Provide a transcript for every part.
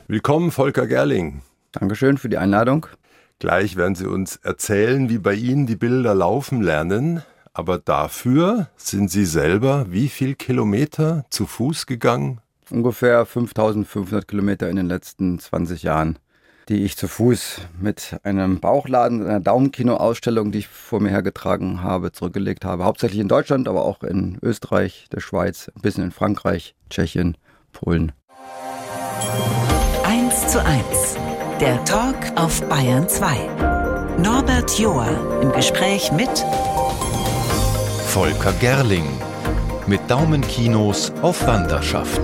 Willkommen, Volker Gerling. Dankeschön für die Einladung. Gleich werden Sie uns erzählen, wie bei Ihnen die Bilder laufen lernen. Aber dafür sind Sie selber wie viel Kilometer zu Fuß gegangen? Ungefähr 5.500 Kilometer in den letzten 20 Jahren, die ich zu Fuß mit einem Bauchladen, einer Daumenkino-Ausstellung, die ich vor mir hergetragen habe, zurückgelegt habe. Hauptsächlich in Deutschland, aber auch in Österreich, der Schweiz, ein bisschen in Frankreich, Tschechien, Polen. 1:1, der Talk auf Bayern 2. Norbert Joa im Gespräch mit Volker Gerling mit Daumenkinos auf Wanderschaft.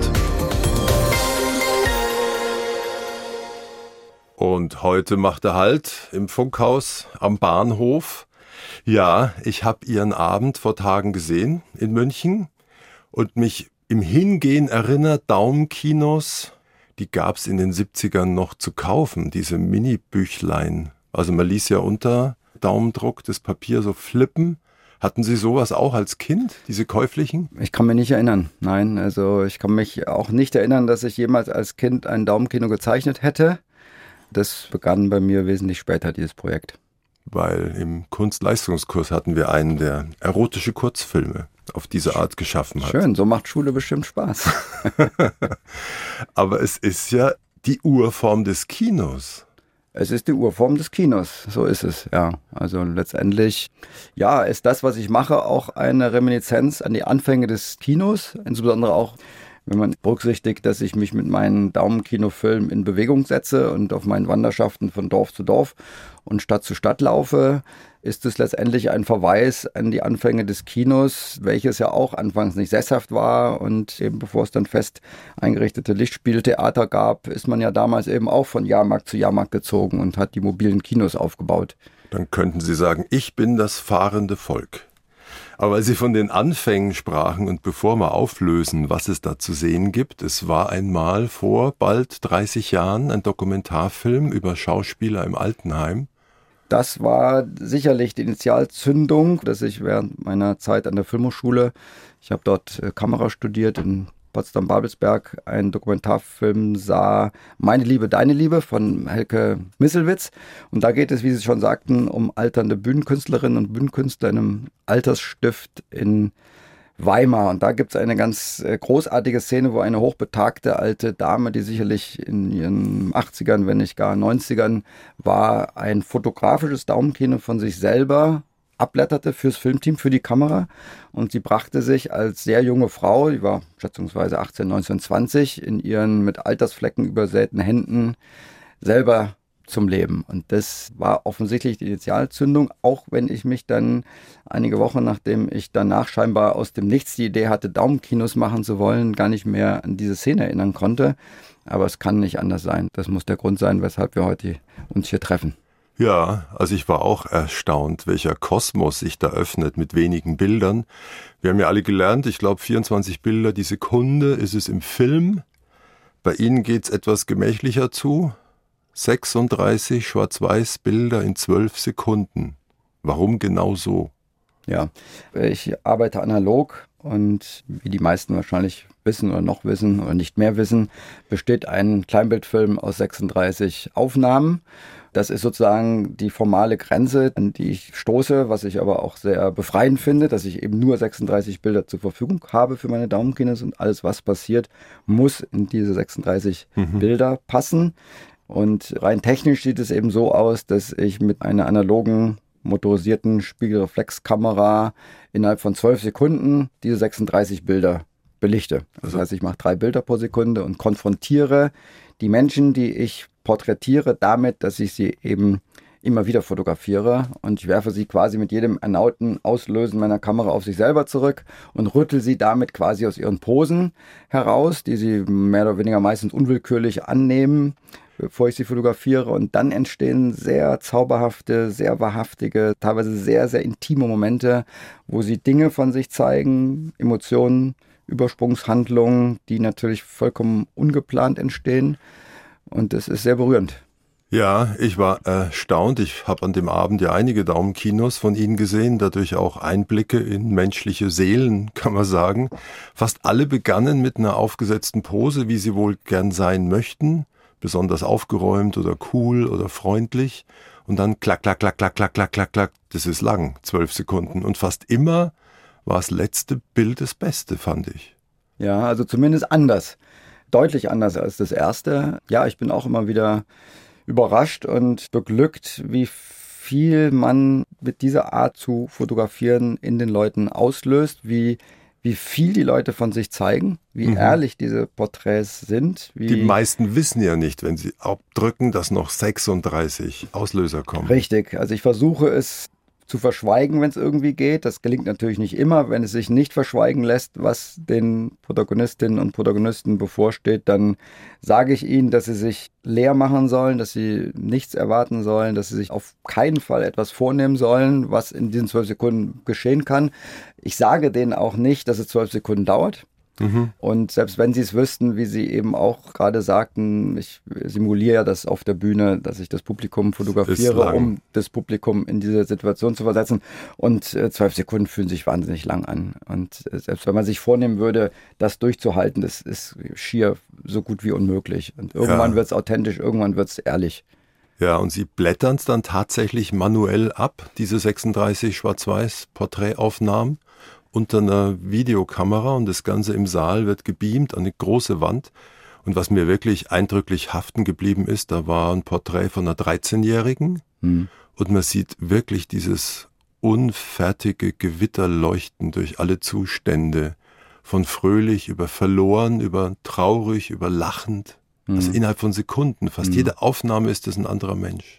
Und heute macht er Halt im Funkhaus am Bahnhof. Ja, ich habe Ihren Abend vor Tagen gesehen in München und mich im Hingehen erinnert, Daumenkinos, die gab es in den 70ern noch zu kaufen, diese Mini-Büchlein. Also man ließ ja unter Daumendruck das Papier so flippen. Hatten Sie sowas auch als Kind, diese käuflichen? Ich kann mich nicht erinnern, nein. Also ich kann mich auch nicht erinnern, dass ich jemals als Kind ein Daumenkino gezeichnet hätte. Das begann bei mir wesentlich später, dieses Projekt. Weil im Kunstleistungskurs hatten wir einen, der erotische Kurzfilme auf diese Art geschaffen hat. Schön, so macht Schule bestimmt Spaß. Aber es ist ja die Urform des Kinos. Es ist die Urform des Kinos, so ist es, ja. Also letztendlich, ja, ist das, was ich mache, auch eine Reminiszenz an die Anfänge des Kinos, insbesondere auch, wenn man berücksichtigt, dass ich mich mit meinen Daumenkinofilmen in Bewegung setze und auf meinen Wanderschaften von Dorf zu Dorf und Stadt zu Stadt laufe, ist es letztendlich ein Verweis an die Anfänge des Kinos, welches ja auch anfangs nicht sesshaft war und eben bevor es dann fest eingerichtete Lichtspieltheater gab, ist man ja damals eben auch von Jahrmarkt zu Jahrmarkt gezogen und hat die mobilen Kinos aufgebaut. Dann könnten Sie sagen, ich bin das fahrende Volk. Aber weil Sie von den Anfängen sprachen und bevor wir auflösen, was es da zu sehen gibt, es war einmal vor bald 30 Jahren ein Dokumentarfilm über Schauspieler im Altenheim. Das war sicherlich die Initialzündung, dass ich während meiner Zeit an der Filmhochschule, ich habe dort Kamera studiert in Potsdam-Babelsberg, einen Dokumentarfilm sah, Meine Liebe, deine Liebe von Helke Misselwitz. Und da geht es, wie Sie schon sagten, um alternde Bühnenkünstlerinnen und Bühnenkünstler in einem Altersstift in Weimar. Und da gibt es eine ganz großartige Szene, wo eine hochbetagte alte Dame, die sicherlich in ihren 80ern, wenn nicht gar 90ern war, ein fotografisches Daumenkino von sich selber abblätterte fürs Filmteam, für die Kamera. Und sie brachte sich als sehr junge Frau, die war schätzungsweise 18, 19, 20, in ihren mit Altersflecken übersäten Händen selber zum Leben. Und das war offensichtlich die Initialzündung, auch wenn ich mich dann einige Wochen, nachdem ich danach scheinbar aus dem Nichts die Idee hatte, Daumenkinos machen zu wollen, gar nicht mehr an diese Szene erinnern konnte. Aber es kann nicht anders sein. Das muss der Grund sein, weshalb wir heute uns hier treffen. Ja, also ich war auch erstaunt, welcher Kosmos sich da öffnet mit wenigen Bildern. Wir haben ja alle gelernt, ich glaube 24 Bilder die Sekunde ist es im Film. Bei Ihnen geht's etwas gemächlicher zu. 36 Schwarz-Weiß Bilder in 12 Sekunden. Warum genau so? Ja, ich arbeite analog und wie die meisten wahrscheinlich wissen oder noch wissen oder nicht mehr wissen, besteht ein Kleinbildfilm aus 36 Aufnahmen. Das ist sozusagen die formale Grenze, an die ich stoße, was ich aber auch sehr befreiend finde, dass ich eben nur 36 Bilder zur Verfügung habe für meine Daumenkinos und alles, was passiert, muss in diese 36 Bilder passen. Und rein technisch sieht es eben so aus, dass ich mit einer analogen motorisierten Spiegelreflexkamera innerhalb von 12 Sekunden diese 36 Bilder belichte. Das heißt, ich mache 3 Bilder pro Sekunde und konfrontiere die Menschen, die ich porträtiere, damit, dass ich sie eben immer wieder fotografiere und ich werfe sie quasi mit jedem erneuten Auslösen meiner Kamera auf sich selber zurück und rüttel sie damit quasi aus ihren Posen heraus, die sie mehr oder weniger meistens unwillkürlich annehmen, bevor ich sie fotografiere, und dann entstehen sehr zauberhafte, sehr wahrhaftige, teilweise sehr, sehr intime Momente, wo sie Dinge von sich zeigen, Emotionen, Übersprungshandlungen, die natürlich vollkommen ungeplant entstehen, und das ist sehr berührend. Ja, ich war erstaunt. Ich habe an dem Abend ja einige Daumenkinos von Ihnen gesehen, dadurch auch Einblicke in menschliche Seelen, kann man sagen. Fast alle begannen mit einer aufgesetzten Pose, wie sie wohl gern sein möchten. besonders aufgeräumt oder cool oder freundlich. Und dann klack, klack, klack, klack, klack, klack, klack, klack. Das ist lang, 12 Sekunden. Und fast immer war das letzte Bild das Beste, fand ich. Ja, also zumindest anders. Deutlich anders als das erste. Ja, ich bin auch immer wieder überrascht und beglückt, wie viel man mit dieser Art zu fotografieren in den Leuten auslöst, wie viel die Leute von sich zeigen, wie ehrlich diese Porträts sind. Die meisten wissen ja nicht, wenn sie abdrücken, dass noch 36 Auslöser kommen. Richtig, also ich versuche es zu verschweigen, wenn es irgendwie geht. Das gelingt natürlich nicht immer. Wenn es sich nicht verschweigen lässt, was den Protagonistinnen und Protagonisten bevorsteht, dann sage ich ihnen, dass sie sich leer machen sollen, dass sie nichts erwarten sollen, dass sie sich auf keinen Fall etwas vornehmen sollen, was in diesen 12 Sekunden geschehen kann. Ich sage denen auch nicht, dass es 12 Sekunden dauert. Und selbst wenn sie es wüssten, wie sie eben auch gerade sagten, ich simuliere das auf der Bühne, dass ich das Publikum fotografiere, um das Publikum in diese Situation zu versetzen. Und 12 Sekunden fühlen sich wahnsinnig lang an. Und selbst wenn man sich vornehmen würde, das durchzuhalten, das ist schier so gut wie unmöglich. Und irgendwann wird es authentisch, irgendwann wird es ehrlich. Ja, und sie blättern es dann tatsächlich manuell ab, diese 36 Schwarz-Weiß-Porträtaufnahmen, unter einer Videokamera, und das Ganze im Saal wird gebeamt an eine große Wand. Und was mir wirklich eindrücklich haften geblieben ist, da war ein Porträt von einer 13-Jährigen und man sieht wirklich dieses unfertige Gewitterleuchten durch alle Zustände, von fröhlich über verloren, über traurig, über lachend. Also innerhalb von Sekunden, fast jede Aufnahme ist das ein anderer Mensch.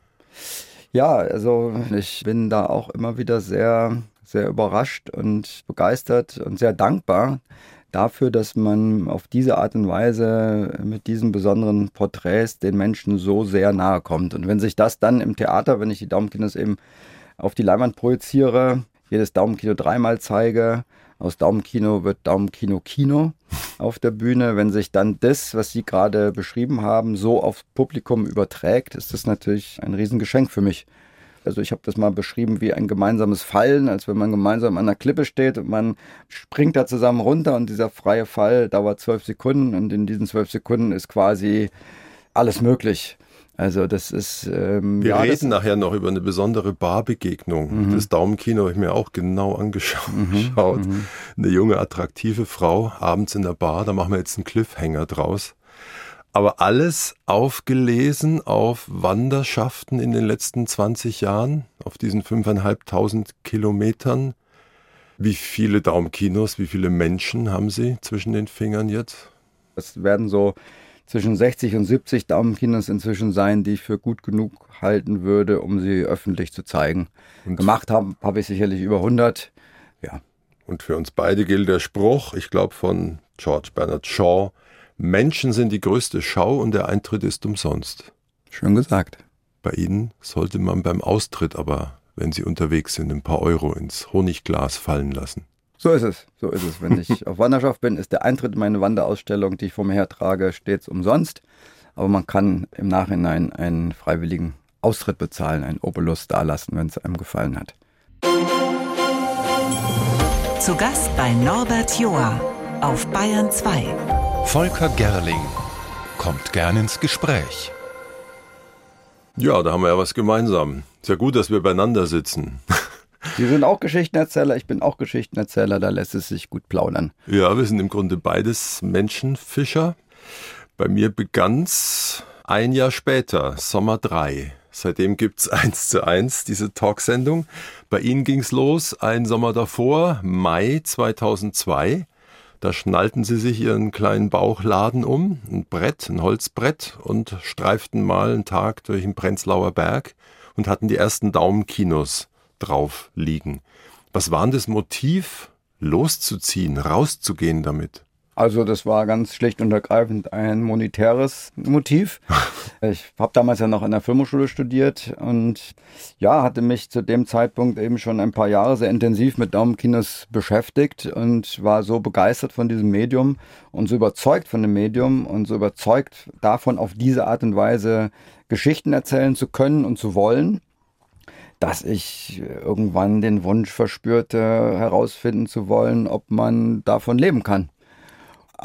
Ja, also ich bin da auch immer wieder sehr überrascht und begeistert und sehr dankbar dafür, dass man auf diese Art und Weise mit diesen besonderen Porträts den Menschen so sehr nahe kommt. Und wenn sich das dann im Theater, wenn ich die Daumenkinos eben auf die Leinwand projiziere, jedes Daumenkino 3-mal zeige, aus Daumenkino wird Daumenkino-Kino auf der Bühne. Wenn sich dann das, was Sie gerade beschrieben haben, so aufs Publikum überträgt, ist das natürlich ein Riesengeschenk für mich. Also ich habe das mal beschrieben wie ein gemeinsames Fallen, als wenn man gemeinsam an einer Klippe steht und man springt da zusammen runter und dieser freie Fall dauert 12 Sekunden und in diesen 12 Sekunden ist quasi alles möglich. Also das ist... Wir reden nachher noch über eine besondere Barbegegnung. Das Daumenkino habe ich mir auch genau angeschaut. Eine junge, attraktive Frau abends in der Bar, da machen wir jetzt einen Cliffhanger draus. Aber alles aufgelesen auf Wanderschaften in den letzten 20 Jahren, auf diesen 5.500 Kilometern. Wie viele Daumenkinos, wie viele Menschen haben Sie zwischen den Fingern jetzt? Es werden so zwischen 60 und 70 Daumenkinos inzwischen sein, die ich für gut genug halten würde, um sie öffentlich zu zeigen. Und gemacht habe ich sicherlich über 100. Ja. Und für uns beide gilt der Spruch, ich glaube von George Bernard Shaw: Menschen sind die größte Schau und der Eintritt ist umsonst. Schön gesagt. Bei Ihnen sollte man beim Austritt aber, wenn Sie unterwegs sind, ein paar Euro ins Honigglas fallen lassen. So ist es. Wenn ich auf Wanderschaft bin, ist der Eintritt in meine Wanderausstellung, die ich vor mir hertrage, stets umsonst. Aber man kann im Nachhinein einen freiwilligen Austritt bezahlen, einen Obolus dalassen, wenn es einem gefallen hat. Zu Gast bei Norbert Joa auf Bayern 2. Volker Gerling kommt gern ins Gespräch. Ja, da haben wir ja was gemeinsam. Ist ja gut, dass wir beieinander sitzen. Sie sind auch Geschichtenerzähler, ich bin auch Geschichtenerzähler, da lässt es sich gut plaudern. Ja, wir sind im Grunde beides Menschenfischer. Bei mir begann's ein Jahr später, Sommer 3. Seitdem gibt's 1:1, diese Talksendung. Bei Ihnen ging's los, einen Sommer davor, Mai 2002. Da schnallten Sie sich Ihren kleinen Bauchladen um, ein Holzbrett, und streiften mal einen Tag durch den Prenzlauer Berg und hatten die ersten Daumenkinos drauf liegen. Was war denn das Motiv, loszuziehen, rauszugehen damit? Also das war ganz schlicht und ergreifend ein monetäres Motiv. Ich habe damals ja noch an der Filmhochschule studiert und ja, hatte mich zu dem Zeitpunkt eben schon ein paar Jahre sehr intensiv mit Daumenkinos beschäftigt und war so begeistert von diesem Medium und so überzeugt von dem Medium und so überzeugt davon, auf diese Art und Weise Geschichten erzählen zu können und zu wollen, dass ich irgendwann den Wunsch verspürte, herausfinden zu wollen, ob man davon leben kann.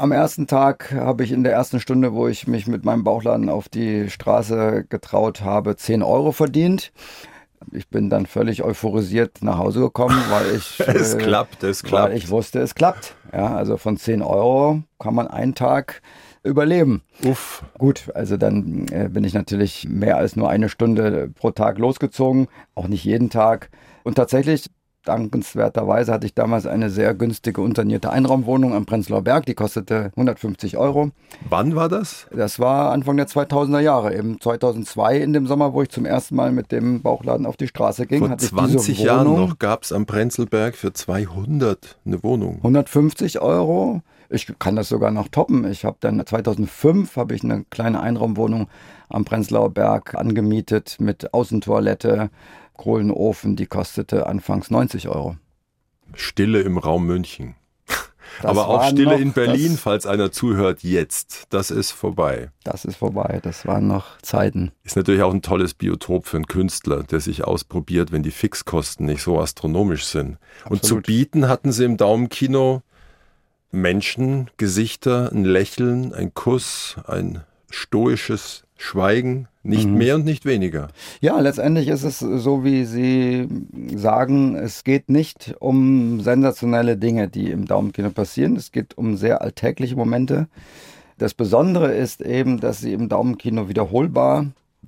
Am ersten Tag habe ich in der ersten Stunde, wo ich mich mit meinem Bauchladen auf die Straße getraut habe, 10 Euro verdient. Ich bin dann völlig euphorisiert nach Hause gekommen, weil ich Es klappt. Weil ich wusste, es klappt. Ja, also von 10 Euro kann man einen Tag überleben. Uff. Gut, also dann bin ich natürlich mehr als nur eine Stunde pro Tag losgezogen, auch nicht jeden Tag. Und tatsächlich, dankenswerterweise, hatte ich damals eine sehr günstige unternierte Einraumwohnung am Prenzlauer Berg, die kostete 150 Euro. Wann war das? Das war Anfang der 2000er Jahre, eben 2002 in dem Sommer, wo ich zum ersten Mal mit dem Bauchladen auf die Straße ging. Vor hatte ich 20 diese Jahren Wohnung. noch gab es am Prenzlberg für 200 eine Wohnung. 150 Euro. Ich kann das sogar noch toppen. Ich habe dann 2005 habe ich eine kleine Einraumwohnung am Prenzlauer Berg angemietet mit Außentoilette, Kohlenofen, die kostete anfangs 90 Euro. Stille im Raum München. Das Aber auch war Stille noch- in Berlin, das- falls einer zuhört, jetzt. Das ist vorbei. Das ist vorbei. Das waren noch Zeiten. Ist natürlich auch ein tolles Biotop für einen Künstler, der sich ausprobiert, wenn die Fixkosten nicht so astronomisch sind. Und zu Absolut. bieten hatten sie im Daumenkino Menschen, Gesichter, ein Lächeln, ein Kuss, ein stoisches Schweigen, nicht mehr und nicht weniger. Ja, letztendlich ist es so, wie Sie sagen, es geht nicht um sensationelle Dinge, die im Daumenkino passieren. Es geht um sehr alltägliche Momente. Das Besondere ist eben, dass sie im Daumenkino wiederholbar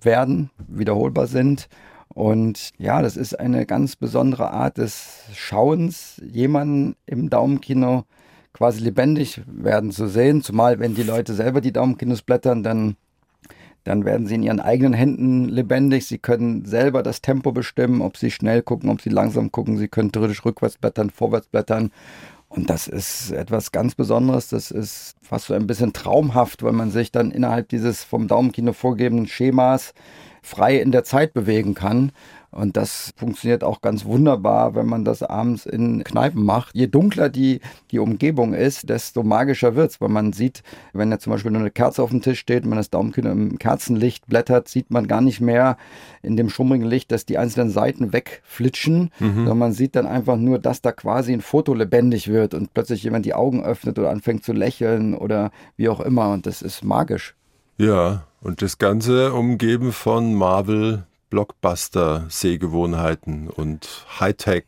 sind. Und ja, das ist eine ganz besondere Art des Schauens, jemanden im Daumenkino quasi lebendig werden zu sehen. Zumal, wenn die Leute selber die Daumenkinos blättern, dann werden sie in ihren eigenen Händen lebendig. Sie können selber das Tempo bestimmen, ob sie schnell gucken, ob sie langsam gucken. Sie können theoretisch rückwärts blättern, vorwärts blättern. Und das ist etwas ganz Besonderes. Das ist fast so ein bisschen traumhaft, weil man sich dann innerhalb dieses vom Daumenkino vorgegebenen Schemas frei in der Zeit bewegen kann. Und das funktioniert auch ganz wunderbar, wenn man das abends in Kneipen macht. Je dunkler die Umgebung ist, desto magischer wird's, weil man sieht, wenn da zum Beispiel nur eine Kerze auf dem Tisch steht und man das Daumenkino im Kerzenlicht blättert, sieht man gar nicht mehr in dem schummrigen Licht, dass die einzelnen Seiten wegflitschen, sondern man sieht dann einfach nur, dass da quasi ein Foto lebendig wird und plötzlich jemand die Augen öffnet oder anfängt zu lächeln oder wie auch immer. Und das ist magisch. Ja, und das Ganze umgeben von Marvel Blockbuster-Sehgewohnheiten und Hightech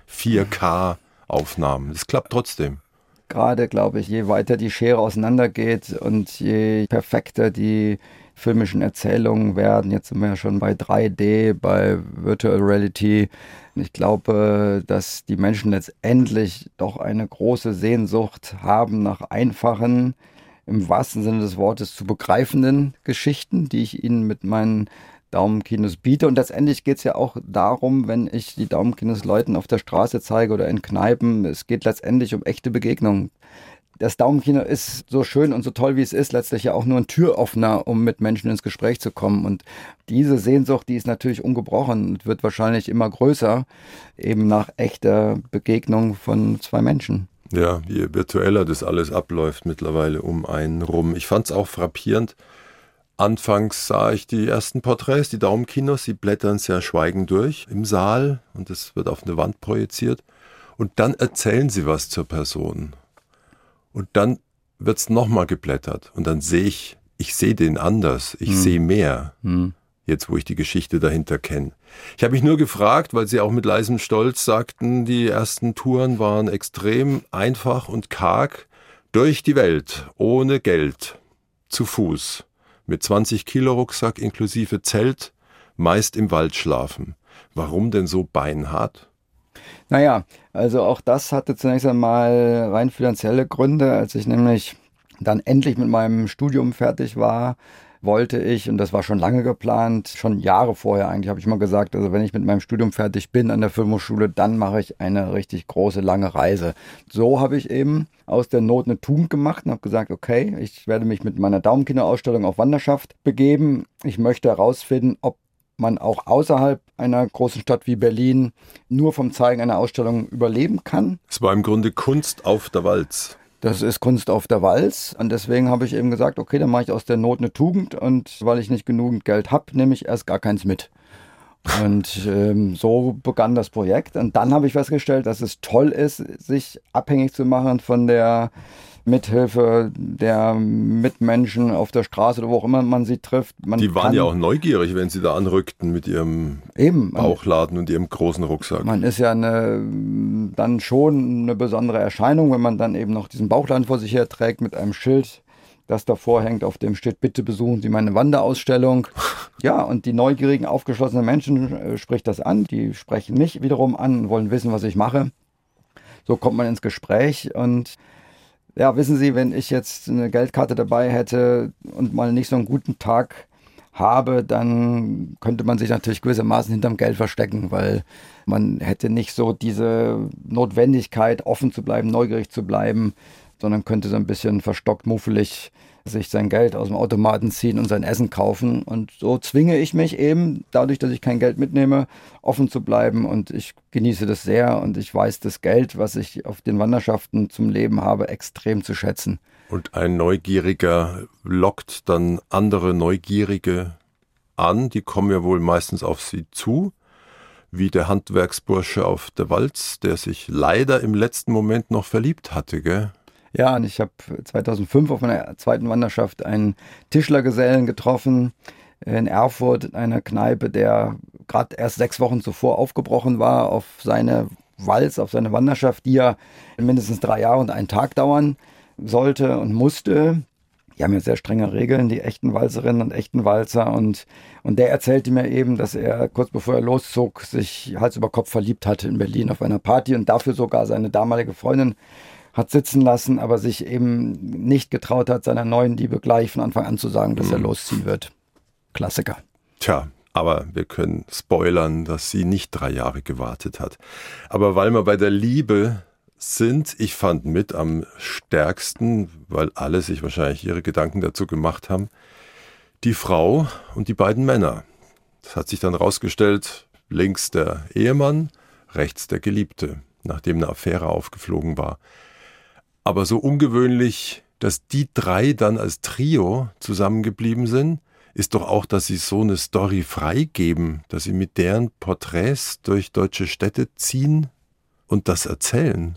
4K-Aufnahmen. Das klappt trotzdem. Gerade, glaube ich, je weiter die Schere auseinandergeht und je perfekter die filmischen Erzählungen werden. Jetzt sind wir ja schon bei 3D, bei Virtual Reality. Ich glaube, dass die Menschen letztendlich doch eine große Sehnsucht haben nach einfachen, im wahrsten Sinne des Wortes zu begreifenden Geschichten, die ich ihnen mit meinen Daumenkinos biete. Und letztendlich geht es ja auch darum, wenn ich die Daumenkinos Leuten auf der Straße zeige oder in Kneipen, es geht letztendlich um echte Begegnungen. Das Daumenkino ist so schön und so toll, wie es ist, letztlich ja auch nur ein Türöffner, um mit Menschen ins Gespräch zu kommen. Und diese Sehnsucht, die ist natürlich ungebrochen und wird wahrscheinlich immer größer, eben nach echter Begegnung von zwei Menschen. Ja, je virtueller das alles abläuft mittlerweile um einen rum. Ich fand es auch frappierend. Anfangs sah ich die ersten Porträts, die Daumenkinos, sie blättern sehr schweigend durch im Saal und es wird auf eine Wand projiziert. Und dann erzählen sie was zur Person. Und dann wird es nochmal geblättert und dann sehe ich sehe den anders, ich sehe mehr, jetzt wo ich die Geschichte dahinter kenne. Ich habe mich nur gefragt, weil sie auch mit leisem Stolz sagten, die ersten Touren waren extrem einfach und karg durch die Welt, ohne Geld, zu Fuß. Mit 20 Kilo Rucksack inklusive Zelt, meist im Wald schlafen. Warum denn so beinhart? Naja, also auch das hatte zunächst einmal rein finanzielle Gründe. Als ich nämlich dann endlich mit meinem Studium fertig war, wollte ich, und das war schon lange geplant, schon Jahre vorher eigentlich, habe ich mal gesagt, also wenn ich mit meinem Studium fertig bin an der Filmhochschule, dann mache ich eine richtig große, lange Reise. So habe ich eben aus der Not eine Tugend gemacht und habe gesagt, okay, ich werde mich mit meiner Daumenkino-Ausstellung auf Wanderschaft begeben. Ich möchte herausfinden, ob man auch außerhalb einer großen Stadt wie Berlin nur vom Zeigen einer Ausstellung überleben kann. Es war im Grunde Kunst auf der Walz. Das ist Kunst auf der Walz und deswegen habe ich eben gesagt, okay, dann mache ich aus der Not eine Tugend und weil ich nicht genügend Geld habe, nehme ich erst gar keins mit. Und so begann das Projekt. Und dann habe ich festgestellt, dass es toll ist, sich abhängig zu machen von der Mithilfe der Mitmenschen auf der Straße oder wo auch immer man sie trifft. Die waren ja auch neugierig, wenn sie da anrückten mit ihrem Bauchladen und ihrem großen Rucksack. Man ist ja dann schon eine besondere Erscheinung, wenn man dann eben noch diesen Bauchladen vor sich her trägt mit einem Schild, das davor hängt, auf dem steht: Bitte besuchen Sie meine Wanderausstellung. Ja, und die neugierigen, aufgeschlossenen Menschen spricht das an. Die sprechen mich wiederum an und wollen wissen, was ich mache. So kommt man ins Gespräch. Und ja, wissen Sie, wenn ich jetzt eine Geldkarte dabei hätte und mal nicht so einen guten Tag habe, dann könnte man sich natürlich gewissermaßen hinterm Geld verstecken, weil man hätte nicht so diese Notwendigkeit, offen zu bleiben, neugierig zu bleiben, sondern könnte so ein bisschen verstockt, muffelig sich sein Geld aus dem Automaten ziehen und sein Essen kaufen. Und so zwinge ich mich eben, dadurch, dass ich kein Geld mitnehme, offen zu bleiben. Und ich genieße das sehr und ich weiß das Geld, was ich auf den Wanderschaften zum Leben habe, extrem zu schätzen. Und ein Neugieriger lockt dann andere Neugierige an. Die kommen ja wohl meistens auf sie zu, wie der Handwerksbursche auf der Walz, der sich leider im letzten Moment noch verliebt hatte, gell? Ja, und ich habe 2005 auf meiner zweiten Wanderschaft einen Tischlergesellen getroffen in Erfurt, in einer Kneipe, der gerade erst 6 Wochen zuvor aufgebrochen war auf seine Walz, auf seine Wanderschaft, die ja mindestens 3 Jahre und einen Tag dauern sollte und musste. Die haben ja sehr strenge Regeln, die echten Walzerinnen und echten Walzer. Und der erzählte mir eben, dass er kurz bevor er loszog, sich Hals über Kopf verliebt hatte in Berlin auf einer Party und dafür sogar seine damalige Freundin hat sitzen lassen, aber sich eben nicht getraut hat, seiner neuen Liebe gleich von Anfang an zu sagen, dass er losziehen wird. Klassiker. Tja, aber wir können spoilern, dass sie nicht 3 Jahre gewartet hat. Aber weil wir bei der Liebe sind, ich fand mit am stärksten, weil alle sich wahrscheinlich ihre Gedanken dazu gemacht haben, die Frau und die beiden Männer. Das hat sich dann rausgestellt, links der Ehemann, rechts der Geliebte, nachdem eine Affäre aufgeflogen war. Aber so ungewöhnlich, dass die 3 dann als Trio zusammengeblieben sind, ist doch auch, dass sie so eine Story freigeben, dass sie mit deren Porträts durch deutsche Städte ziehen und das erzählen.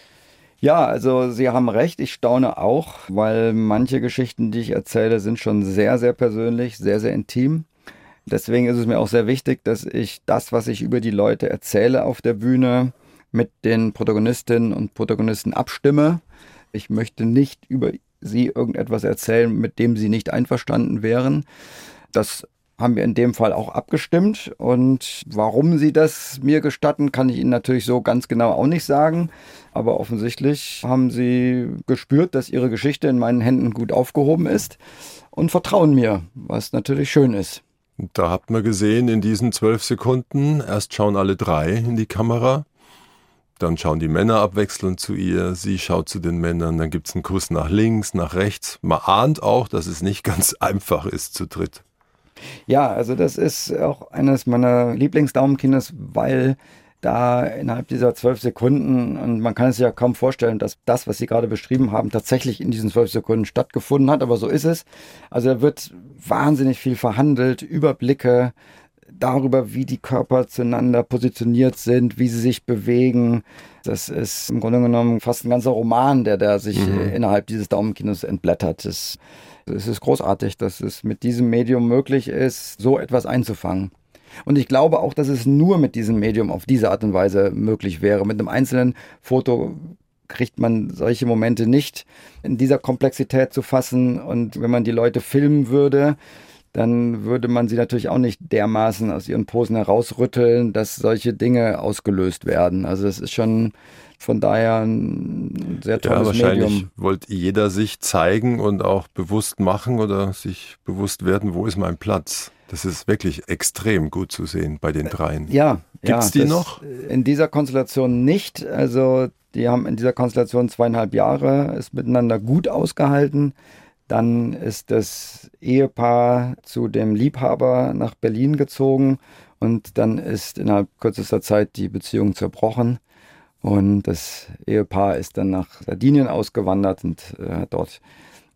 Ja, also Sie haben recht, ich staune auch, weil manche Geschichten, die ich erzähle, sind schon sehr, sehr persönlich, sehr, sehr intim. Deswegen ist es mir auch sehr wichtig, dass ich das, was ich über die Leute erzähle auf der Bühne, mit den Protagonistinnen und Protagonisten abstimme. Ich möchte nicht über sie irgendetwas erzählen, mit dem sie nicht einverstanden wären. Das haben wir in dem Fall auch abgestimmt. Und warum sie das mir gestatten, kann ich Ihnen natürlich so ganz genau auch nicht sagen. Aber offensichtlich haben sie gespürt, dass ihre Geschichte in meinen Händen gut aufgehoben ist und vertrauen mir, was natürlich schön ist. Und da habt man gesehen, in diesen 12 Sekunden, erst schauen alle 3 in die Kamera, dann schauen die Männer abwechselnd zu ihr, sie schaut zu den Männern, dann gibt's einen Kuss nach links, nach rechts. Man ahnt auch, dass es nicht ganz einfach ist zu dritt. Ja, also das ist auch eines meiner Lieblingsdaumenkinos, weil da innerhalb dieser 12 Sekunden, und man kann es sich ja kaum vorstellen, dass das, was Sie gerade beschrieben haben, tatsächlich in diesen 12 Sekunden stattgefunden hat, aber so ist es. Also da wird wahnsinnig viel verhandelt, Überblicke darüber, wie die Körper zueinander positioniert sind, wie sie sich bewegen. Das ist im Grunde genommen fast ein ganzer Roman, der sich innerhalb dieses Daumenkinos entblättert. Es ist großartig, dass es mit diesem Medium möglich ist, so etwas einzufangen. Und ich glaube auch, dass es nur mit diesem Medium auf diese Art und Weise möglich wäre. Mit einem einzelnen Foto kriegt man solche Momente nicht in dieser Komplexität zu fassen. Und wenn man die Leute filmen würde, dann würde man sie natürlich auch nicht dermaßen aus ihren Posen herausrütteln, dass solche Dinge ausgelöst werden. Also das ist schon von daher ein sehr tolles wahrscheinlich Medium. Wollte jeder sich zeigen und auch bewusst machen oder sich bewusst werden, wo ist mein Platz. Das ist wirklich extrem gut zu sehen bei den 3. Ja. Gibt's die noch? In dieser Konstellation nicht. Also die haben in dieser Konstellation 2,5 Jahre es miteinander gut ausgehalten. Dann ist das Ehepaar zu dem Liebhaber nach Berlin gezogen und dann ist innerhalb kürzester Zeit die Beziehung zerbrochen und das Ehepaar ist dann nach Sardinien ausgewandert und hat dort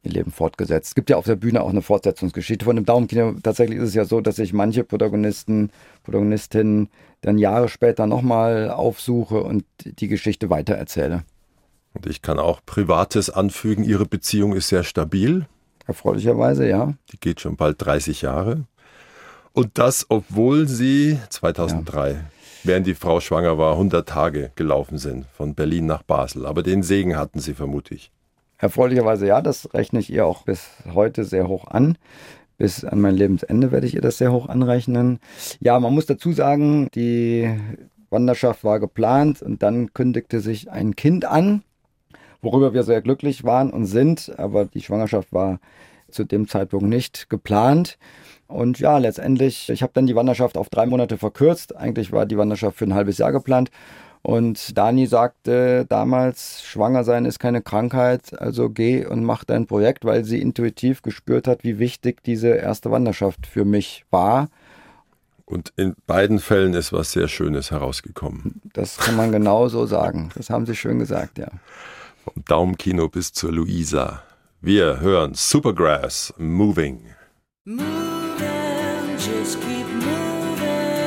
ihr Leben fortgesetzt. Es gibt ja auf der Bühne auch eine Fortsetzungsgeschichte von dem Daumenkino. Tatsächlich ist es ja so, dass ich manche Protagonistinnen dann Jahre später nochmal aufsuche und die Geschichte weitererzähle. Und ich kann auch Privates anfügen. Ihre Beziehung ist sehr stabil. Erfreulicherweise, ja. Die geht schon bald 30 Jahre. Und das, obwohl Sie 2003, während die Frau schwanger war, 100 Tage gelaufen sind, von Berlin nach Basel. Aber den Segen hatten Sie vermutlich. Erfreulicherweise ja, das rechne ich ihr auch bis heute sehr hoch an. Bis an mein Lebensende werde ich ihr das sehr hoch anrechnen. Ja, man muss dazu sagen, die Wanderschaft war geplant und dann kündigte sich ein Kind an, worüber wir sehr glücklich waren und sind. Aber die Schwangerschaft war zu dem Zeitpunkt nicht geplant. Und ja, letztendlich, ich habe dann die Wanderschaft auf 3 Monate verkürzt. Eigentlich war die Wanderschaft für ein halbes Jahr geplant. Und Dani sagte damals, schwanger sein ist keine Krankheit, also geh und mach dein Projekt, weil sie intuitiv gespürt hat, wie wichtig diese erste Wanderschaft für mich war. Und in beiden Fällen ist was sehr Schönes herausgekommen. Das kann man genau so sagen. Das haben Sie schön gesagt, ja. Vom Daumenkino bis zur Luisa. Wir hören Supergrass, Moving. Moving, just keep moving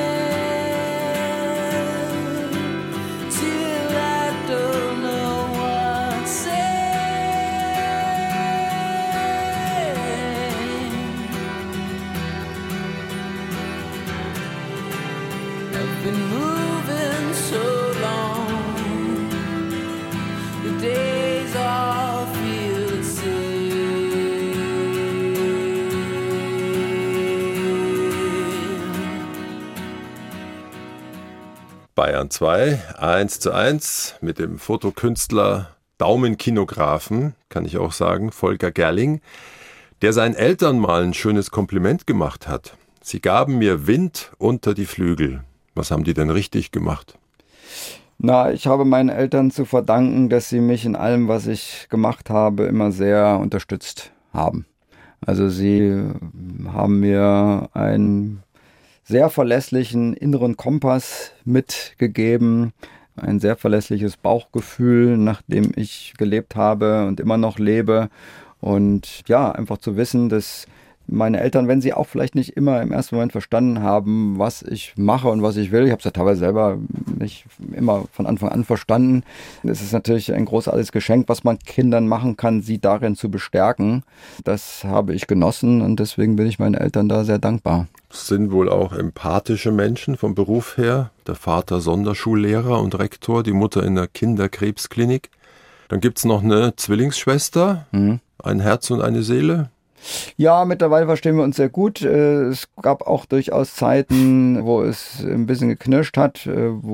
till I don't know what to say. I've been moving so long, the days all feel the same. Bayern 2, 1:1 mit dem Fotokünstler, Daumenkinografen, kann ich auch sagen, Volker Gerling, der seinen Eltern mal ein schönes Kompliment gemacht hat. Sie gaben mir Wind unter die Flügel. Was haben die denn richtig gemacht? Na, ich habe meinen Eltern zu verdanken, dass sie mich in allem, was ich gemacht habe, immer sehr unterstützt haben. Also sie haben mir einen sehr verlässlichen inneren Kompass mitgegeben, ein sehr verlässliches Bauchgefühl, nach dem ich gelebt habe und immer noch lebe. Und ja, einfach zu wissen, dass meine Eltern, wenn sie auch vielleicht nicht immer im ersten Moment verstanden haben, was ich mache und was ich will, ich habe es ja teilweise selber nicht immer von Anfang an verstanden. Es ist natürlich ein großartiges Geschenk, was man Kindern machen kann, sie darin zu bestärken. Das habe ich genossen und deswegen bin ich meinen Eltern da sehr dankbar. Es sind wohl auch empathische Menschen vom Beruf her. Der Vater Sonderschullehrer und Rektor, die Mutter in der Kinderkrebsklinik. Dann gibt es noch eine Zwillingsschwester, ein Herz und eine Seele. Ja, mittlerweile verstehen wir uns sehr gut. Es gab auch durchaus Zeiten, wo es ein bisschen geknirscht hat,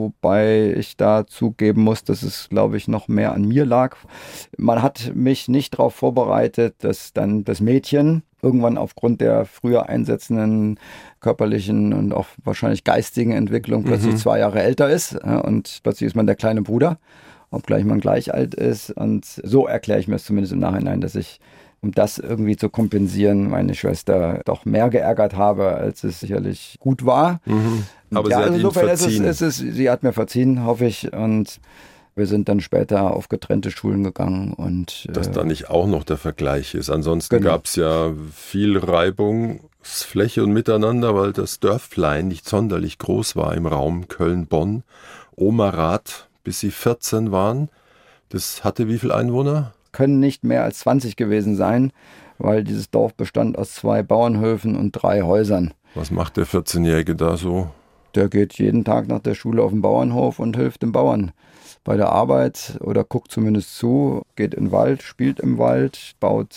wobei ich da zugeben muss, dass es, glaube ich, noch mehr an mir lag. Man hat mich nicht darauf vorbereitet, dass dann das Mädchen irgendwann aufgrund der früher einsetzenden körperlichen und auch wahrscheinlich geistigen Entwicklung plötzlich 2 Jahre älter ist und plötzlich ist man der kleine Bruder, obgleich man gleich alt ist. Und so erkläre ich mir es zumindest im Nachhinein, dass ich, um das irgendwie zu kompensieren, meine Schwester doch mehr geärgert habe, als es sicherlich gut war. Aber ja, sie hat Ihnen verziehen. Sie hat mir verziehen, hoffe ich. Und wir sind dann später auf getrennte Schulen gegangen. Und dass da nicht auch noch der Vergleich ist. Ansonsten gab es ja viel Reibungsfläche und Miteinander, weil das Dörflein nicht sonderlich groß war im Raum Köln-Bonn. Omerath, bis Sie 14 waren. Das hatte wie viele Einwohner? Können nicht mehr als 20 gewesen sein, weil dieses Dorf bestand aus 2 Bauernhöfen und 3 Häusern. Was macht der 14-Jährige da so? Der geht jeden Tag nach der Schule auf den Bauernhof und hilft dem Bauern bei der Arbeit oder guckt zumindest zu, geht in den Wald, spielt im Wald, baut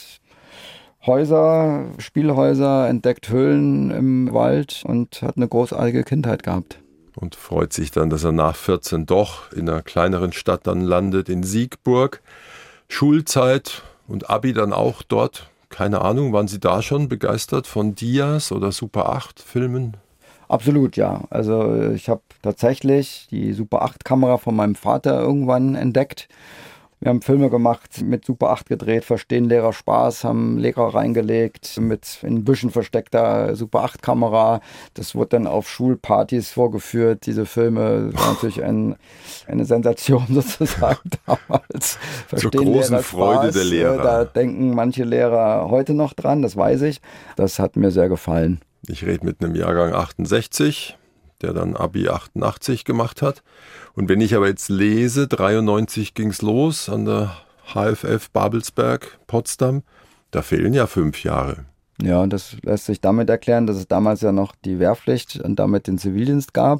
Häuser, Spielhäuser, entdeckt Höhlen im Wald und hat eine großartige Kindheit gehabt. Und freut sich dann, dass er nach 14 doch in einer kleineren Stadt dann landet, in Siegburg. Schulzeit und Abi dann auch dort. Keine Ahnung, waren Sie da schon begeistert von Dias oder Super 8 Filmen? Absolut, ja. Also ich habe tatsächlich die Super 8 Kamera von meinem Vater irgendwann entdeckt Wir haben Filme gemacht, mit Super 8 gedreht, Verstehen Lehrer Spaß, haben Lehrer reingelegt, mit in Büschen versteckter Super 8 Kamera. Das wurde dann auf Schulpartys vorgeführt. Diese Filme waren natürlich eine Sensation sozusagen damals. Zur großen Freude der Lehrer. Da denken manche Lehrer heute noch dran, das weiß ich. Das hat mir sehr gefallen. Ich rede mit einem Jahrgang 68, der dann Abi 88 gemacht hat. Und wenn ich aber jetzt lese, 93 ging's los an der HFF Babelsberg, Potsdam, da fehlen ja 5 Jahre. Ja, und das lässt sich damit erklären, dass es damals ja noch die Wehrpflicht und damit den Zivildienst gab.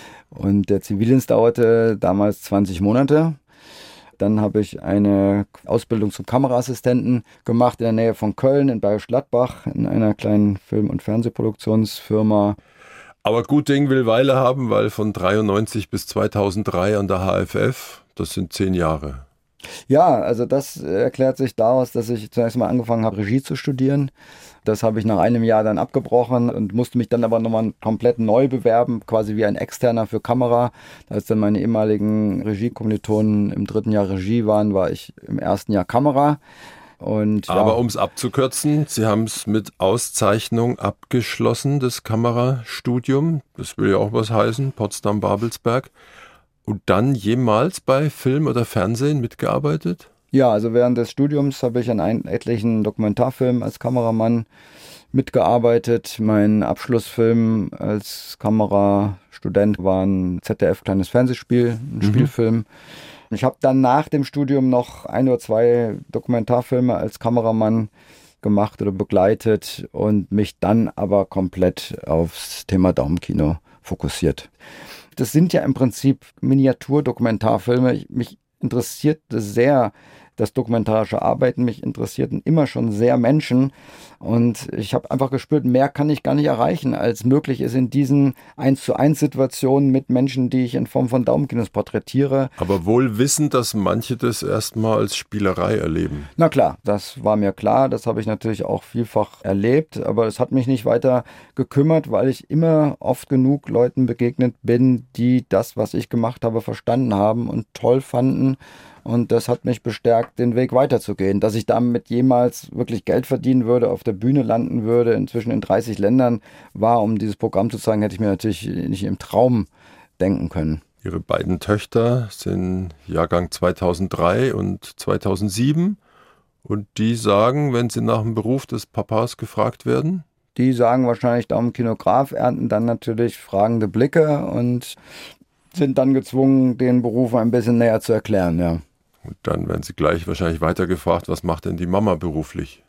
Und der Zivildienst dauerte damals 20 Monate. Dann habe ich eine Ausbildung zum Kameraassistenten gemacht in der Nähe von Köln, in Bayerisch Gladbach, in einer kleinen Film- und Fernsehproduktionsfirma. Aber gut Ding will Weile haben, weil von 93 bis 2003 an der HFF, das sind 10 Jahre. Ja, also das erklärt sich daraus, dass ich zunächst mal angefangen habe, Regie zu studieren. Das habe ich nach einem Jahr dann abgebrochen und musste mich dann aber nochmal komplett neu bewerben, quasi wie ein Externer für Kamera. Als dann meine ehemaligen Regiekommilitonen im 3. Jahr Regie waren, war ich im 1. Jahr Kamera. Und, ja. Aber um es abzukürzen, Sie haben es mit Auszeichnung abgeschlossen, das Kamerastudium. Das will ja auch was heißen, Potsdam-Babelsberg. Und dann jemals bei Film oder Fernsehen mitgearbeitet? Ja, also während des Studiums habe ich an etlichen Dokumentarfilmen als Kameramann mitgearbeitet. Mein Abschlussfilm als Kamerastudent war ein ZDF-kleines Fernsehspiel, ein Spielfilm. Ich habe dann nach dem Studium noch 1 oder 2 Dokumentarfilme als Kameramann gemacht oder begleitet und mich dann aber komplett aufs Thema Daumenkino fokussiert. Das sind ja im Prinzip Miniaturdokumentarfilme. Mich interessiert sehr das dokumentarische Arbeiten, mich interessierten immer schon sehr Menschen und ich habe einfach gespürt, mehr kann ich gar nicht erreichen, als möglich ist in diesen 1:1 Situationen mit Menschen, die ich in Form von Daumenkinos porträtiere. Aber wohl wissend, dass manche das erstmal als Spielerei erleben. Na klar, das war mir klar, das habe ich natürlich auch vielfach erlebt, aber es hat mich nicht weiter gekümmert, weil ich immer oft genug Leuten begegnet bin, die das, was ich gemacht habe, verstanden haben und toll fanden. Und das hat mich bestärkt, den Weg weiterzugehen. Dass ich damit jemals wirklich Geld verdienen würde, auf der Bühne landen würde, inzwischen in 30 Ländern war, um dieses Programm zu zeigen, hätte ich mir natürlich nicht im Traum denken können. Ihre beiden Töchter sind Jahrgang 2003 und 2007. Und die sagen, wenn sie nach dem Beruf des Papas gefragt werden? Die sagen wahrscheinlich Daumenkinograf, ernten dann natürlich fragende Blicke und sind dann gezwungen, den Beruf ein bisschen näher zu erklären, ja. Und dann werden sie gleich wahrscheinlich weitergefragt, was macht denn die Mama beruflich?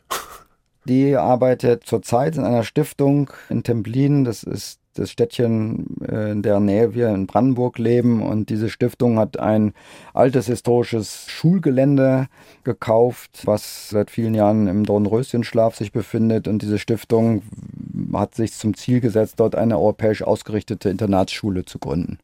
Die arbeitet zurzeit in einer Stiftung in Templin. Das ist das Städtchen, in der Nähe wir in Brandenburg leben. Und diese Stiftung hat ein altes historisches Schulgelände gekauft, was seit vielen Jahren im Dornröschenschlaf sich befindet. Und diese Stiftung hat sich zum Ziel gesetzt, dort eine europäisch ausgerichtete Internatsschule zu gründen.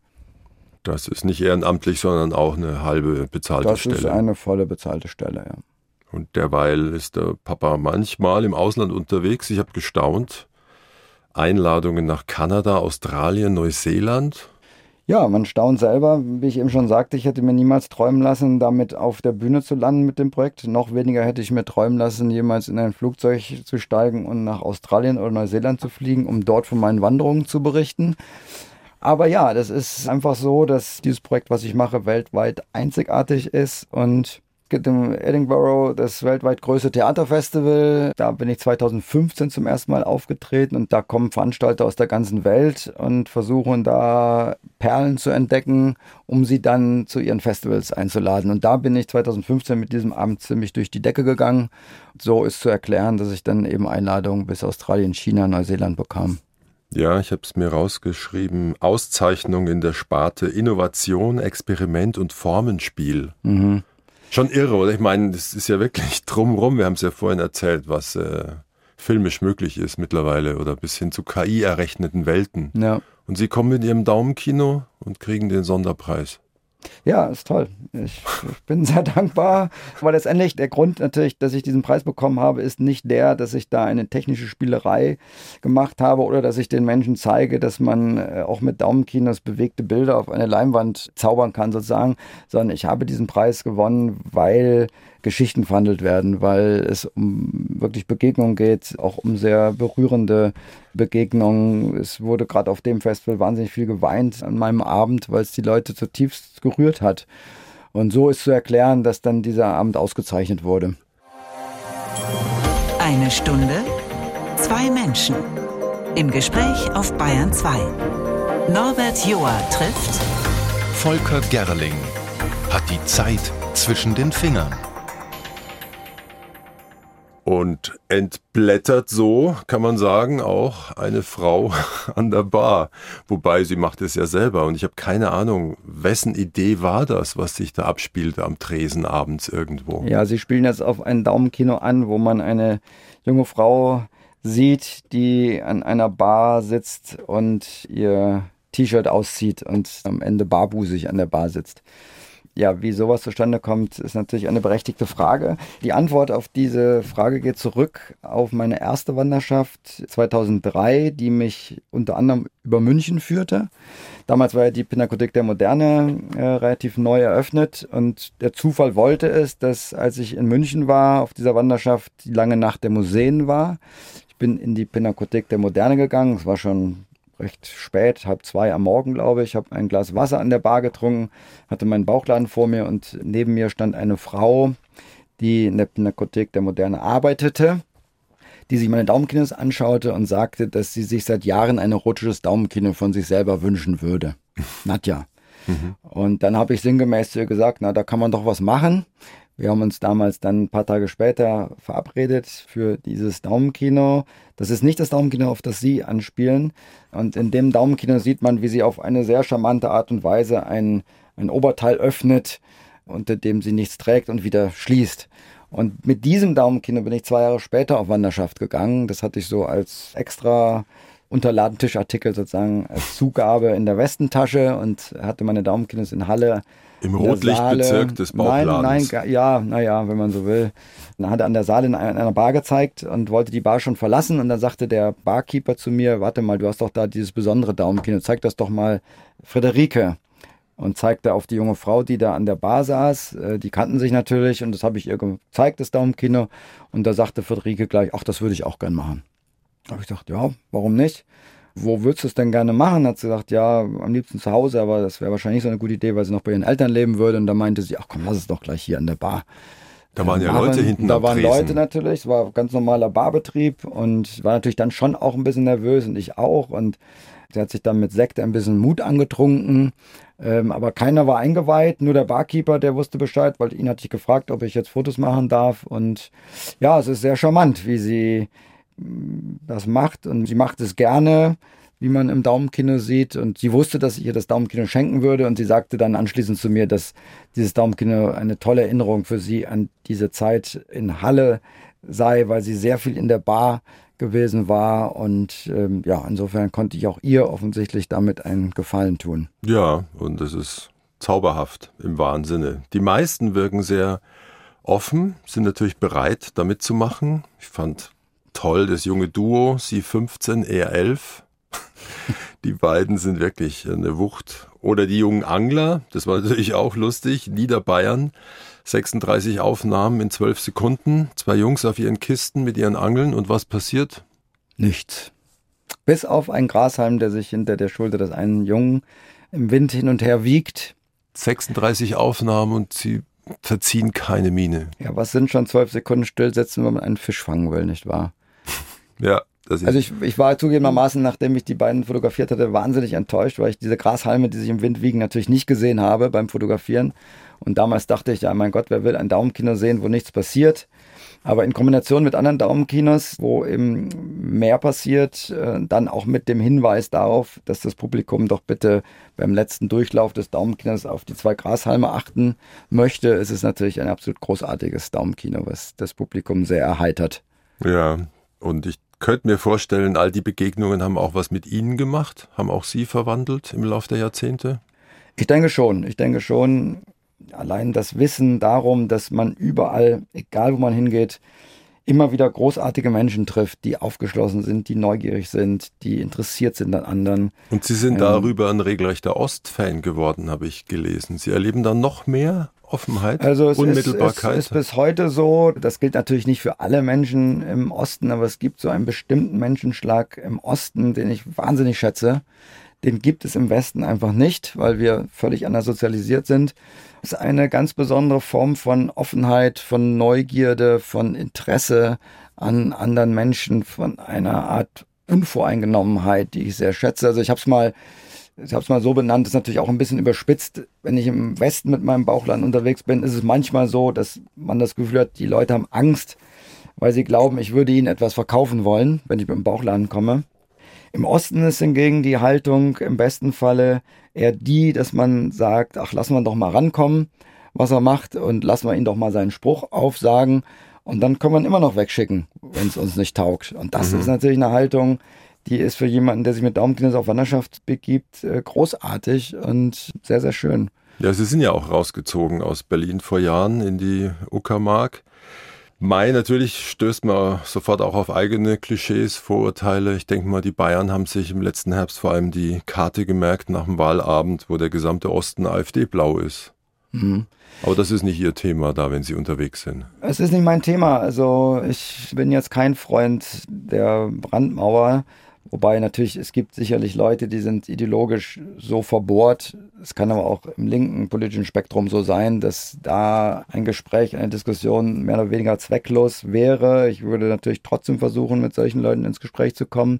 Das ist nicht ehrenamtlich, sondern auch eine halbe bezahlte Stelle. Das ist eine volle bezahlte Stelle, ja. Und derweil ist der Papa manchmal im Ausland unterwegs. Ich habe gestaunt. Einladungen nach Kanada, Australien, Neuseeland. Ja, man staunt selber. Wie ich eben schon sagte, ich hätte mir niemals träumen lassen, damit auf der Bühne zu landen mit dem Projekt. Noch weniger hätte ich mir träumen lassen, jemals in ein Flugzeug zu steigen und nach Australien oder Neuseeland zu fliegen, um dort von meinen Wanderungen zu berichten. Aber ja, das ist einfach so, dass dieses Projekt, was ich mache, weltweit einzigartig ist und es gibt in Edinburgh das weltweit größte Theaterfestival. Da bin ich 2015 zum ersten Mal aufgetreten und da kommen Veranstalter aus der ganzen Welt und versuchen da Perlen zu entdecken, um sie dann zu ihren Festivals einzuladen. Und da bin ich 2015 mit diesem Abend ziemlich durch die Decke gegangen. So ist zu erklären, dass ich dann eben Einladungen bis Australien, China, Neuseeland bekam. Ja, ich habe es mir rausgeschrieben. Auszeichnung in der Sparte Innovation, Experiment und Formenspiel. Mhm. Schon irre, oder? Ich meine, das ist ja wirklich drumrum. Wir haben es ja vorhin erzählt, was filmisch möglich ist mittlerweile oder bis hin zu KI-errechneten Welten. Ja. Und Sie kommen mit Ihrem Daumenkino und kriegen den Sonderpreis. Ja, ist toll. Ich bin sehr dankbar. Aber letztendlich der Grund natürlich, dass ich diesen Preis bekommen habe, ist nicht der, dass ich da eine technische Spielerei gemacht habe oder dass ich den Menschen zeige, dass man auch mit Daumenkinos bewegte Bilder auf eine Leinwand zaubern kann sozusagen, sondern ich habe diesen Preis gewonnen, weil Geschichten verhandelt werden, weil es um wirklich Begegnungen geht, auch um sehr berührende Begegnungen. Es wurde gerade auf dem Festival wahnsinnig viel geweint an meinem Abend, weil es die Leute zutiefst gerührt hat. Und so ist zu erklären, dass dann dieser Abend ausgezeichnet wurde. 1 Stunde, 2 Menschen. Im Gespräch auf Bayern 2. Norbert Joa trifft Volker Gerling hat die Zeit zwischen den Fingern. Und entblättert so, kann man sagen, auch eine Frau an der Bar. Wobei, sie macht es ja selber. Und ich habe keine Ahnung, wessen Idee war das, was sich da abspielte am Tresen abends irgendwo. Ja, Sie spielen jetzt auf ein Daumenkino an, wo man eine junge Frau sieht, die an einer Bar sitzt und ihr T-Shirt auszieht und am Ende barbusig an der Bar sitzt. Ja, wie sowas zustande kommt, ist natürlich eine berechtigte Frage. Die Antwort auf diese Frage geht zurück auf meine erste Wanderschaft 2003, die mich unter anderem über München führte. Damals war ja die Pinakothek der Moderne relativ neu eröffnet und der Zufall wollte es, dass als ich in München war, auf dieser Wanderschaft die lange Nacht der Museen war. Ich bin in die Pinakothek der Moderne gegangen, es war schon recht spät, 1:30 am Morgen, glaube ich. Ich habe ein Glas Wasser an der Bar getrunken, hatte meinen Bauchladen vor mir und neben mir stand eine Frau, die in der Pinakothek der Moderne arbeitete, die sich meine Daumenkinos anschaute und sagte, dass sie sich seit Jahren ein erotisches Daumenkino von sich selber wünschen würde. Nadja. Und dann habe ich sinngemäß zu ihr gesagt, na, da kann man doch was machen. Wir haben uns damals dann ein paar Tage später verabredet für dieses Daumenkino. Das ist nicht das Daumenkino, auf das Sie anspielen. Und in dem Daumenkino sieht man, wie sie auf eine sehr charmante Art und Weise ein Oberteil öffnet, unter dem sie nichts trägt und wieder schließt. Und mit diesem Daumenkino bin ich 2 Jahre später auf Wanderschaft gegangen. Das hatte ich so als extra Unterladentischartikel sozusagen als Zugabe in der Westentasche und hatte meine Daumenkinos in Halle. Im Rotlichtbezirk des Bauchladens. Naja, wenn man so will. Dann hat er an der Saale in einer Bar gezeigt und wollte die Bar schon verlassen. Und dann sagte der Barkeeper zu mir, warte mal, du hast doch da dieses besondere Daumenkino, zeig das doch mal Friederike. Und zeigte auf die junge Frau, die da an der Bar saß. Die kannten sich natürlich und das habe ich ihr gezeigt, das Daumenkino. Und da sagte Friederike gleich, ach, das würde ich auch gern machen. Da habe ich gedacht, ja, warum nicht? Wo würdest du es denn gerne machen? Hat sie gesagt, ja, am liebsten zu Hause, aber das wäre wahrscheinlich nicht so eine gute Idee, weil sie noch bei ihren Eltern leben würde. Und da meinte sie, ach komm, lass es doch gleich hier an der Bar. Da waren ja Leute hinten Da am waren Tresen. Leute natürlich, es war ein ganz normaler Barbetrieb und war natürlich dann schon auch ein bisschen nervös und ich auch. Und sie hat sich dann mit Sekt ein bisschen Mut angetrunken, aber keiner war eingeweiht, nur der Barkeeper, der wusste Bescheid, weil ihn hatte ich gefragt, ob ich jetzt Fotos machen darf. Und ja, es ist sehr charmant, wie sie das macht und sie macht es gerne, wie man im Daumenkino sieht und sie wusste, dass ich ihr das Daumenkino schenken würde und sie sagte dann anschließend zu mir, dass dieses Daumenkino eine tolle Erinnerung für sie an diese Zeit in Halle sei, weil sie sehr viel in der Bar gewesen war und ja, insofern konnte ich auch ihr offensichtlich damit einen Gefallen tun. Ja, und es ist zauberhaft im wahren Sinne. Die meisten wirken sehr offen, sind natürlich bereit, da mitzumachen. Ich fand toll das junge Duo, sie 15, er 11. Die beiden sind wirklich eine Wucht. Oder die jungen Angler, das war natürlich auch lustig, Niederbayern, 36 Aufnahmen in 12 Sekunden, 2 Jungs auf ihren Kisten mit ihren Angeln und was passiert? Nichts. Bis auf einen Grashalm, der sich hinter der Schulter des einen Jungen im Wind hin und her wiegt. 36 Aufnahmen und sie verziehen keine Miene. Ja, was sind schon 12 Sekunden Stillsetzen, wenn man einen Fisch fangen will, nicht wahr? Ja, das ist Also ich war zugegebenermaßen, nachdem ich die beiden fotografiert hatte, wahnsinnig enttäuscht, weil ich diese Grashalme, die sich im Wind wiegen, natürlich nicht gesehen habe beim Fotografieren. Und damals dachte ich, ja mein Gott, wer will ein Daumenkino sehen, wo nichts passiert? Aber in Kombination mit anderen Daumenkinos, wo eben mehr passiert, dann auch mit dem Hinweis darauf, dass das Publikum doch bitte beim letzten Durchlauf des Daumenkinos auf die 2 Grashalme achten möchte, ist es natürlich ein absolut großartiges Daumenkino, was das Publikum sehr erheitert. Ja, und ich könnte mir vorstellen, all die Begegnungen haben auch was mit Ihnen gemacht, haben auch Sie verwandelt im Laufe der Jahrzehnte? Ich denke schon, allein das Wissen darum, dass man überall, egal wo man hingeht, immer wieder großartige Menschen trifft, die aufgeschlossen sind, die neugierig sind, die interessiert sind an anderen. Und Sie sind darüber ein regelrechter Ostfan geworden, habe ich gelesen. Sie erleben da noch mehr Offenheit, Unmittelbarkeit. Es ist bis heute so, das gilt natürlich nicht für alle Menschen im Osten, aber es gibt so einen bestimmten Menschenschlag im Osten, den ich wahnsinnig schätze. Den gibt es im Westen einfach nicht, weil wir völlig anders sozialisiert sind. Es ist eine ganz besondere Form von Offenheit, von Neugierde, von Interesse an anderen Menschen, von einer Art Unvoreingenommenheit, die ich sehr schätze. Also ich habe es mal so benannt, ist natürlich auch ein bisschen überspitzt. Wenn ich im Westen mit meinem Bauchladen unterwegs bin, ist es manchmal so, dass man das Gefühl hat, die Leute haben Angst, weil sie glauben, ich würde ihnen etwas verkaufen wollen, wenn ich mit dem Bauchladen komme. Im Osten ist hingegen die Haltung im besten Falle eher die, dass man sagt, ach, lassen wir doch mal rankommen, was er macht, und lassen wir ihn doch mal seinen Spruch aufsagen, und dann können wir ihn immer noch wegschicken, wenn es uns nicht taugt. Und das ist natürlich eine Haltung, die ist für jemanden, der sich mit Daumenknirps auf Wanderschaft begibt, großartig und sehr, sehr schön. Ja, Sie sind ja auch rausgezogen aus Berlin vor Jahren in die Uckermark. Natürlich stößt man sofort auch auf eigene Klischees, Vorurteile. Ich denke mal, die Bayern haben sich im letzten Herbst vor allem die Karte gemerkt nach dem Wahlabend, wo der gesamte Osten AfD-blau ist. Mhm. Aber das ist nicht Ihr Thema da, wenn Sie unterwegs sind. Es ist nicht mein Thema. Also ich bin jetzt kein Freund der Brandmauer. Wobei natürlich, es gibt sicherlich Leute, die sind ideologisch so verbohrt. Es kann aber auch im linken politischen Spektrum so sein, dass da ein Gespräch, eine Diskussion mehr oder weniger zwecklos wäre. Ich würde natürlich trotzdem versuchen, mit solchen Leuten ins Gespräch zu kommen.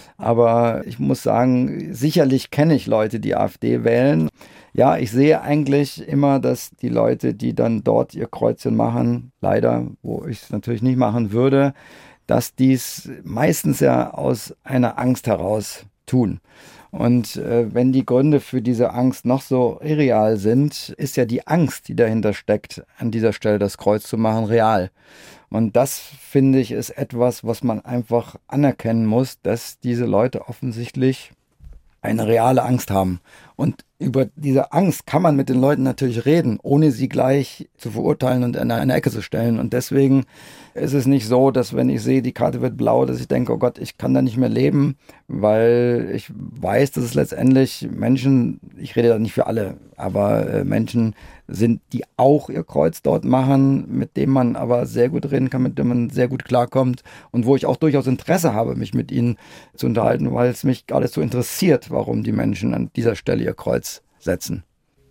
Aber ich muss sagen, sicherlich kenne ich Leute, die AfD wählen. Ja, ich sehe eigentlich immer, dass die Leute, die dann dort ihr Kreuzchen machen, leider, wo ich es natürlich nicht machen würde, dass dies meistens ja aus einer Angst heraus tun. Und wenn die Gründe für diese Angst noch so irreal sind, ist ja die Angst, die dahinter steckt, an dieser Stelle das Kreuz zu machen, real. Und das, finde ich, ist etwas, was man einfach anerkennen muss, dass diese Leute offensichtlich eine reale Angst haben. Und über diese Angst kann man mit den Leuten natürlich reden, ohne sie gleich zu verurteilen und in eine Ecke zu stellen. Und deswegen ist es nicht so, dass wenn ich sehe, die Karte wird blau, dass ich denke, oh Gott, ich kann da nicht mehr leben, weil ich weiß, dass es letztendlich Menschen, ich rede da nicht für alle, aber Menschen sind, die auch ihr Kreuz dort machen, mit dem man aber sehr gut reden kann, mit dem man sehr gut klarkommt und wo ich auch durchaus Interesse habe, mich mit ihnen zu unterhalten, weil es mich geradezu interessiert, warum die Menschen an dieser Stelle ihr Kreuz setzen.